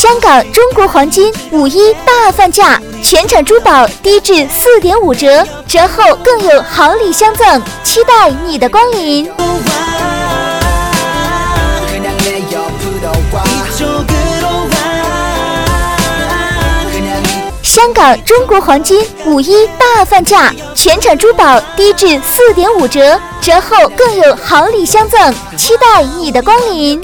香港中国黄金5·1大放价，全场珠宝低至4.5折，折后更有好礼相赠，期待你的光临。香港中国黄金5·1大放价，全场珠宝低至4.5折，折后更有好礼相赠，期待你的光临。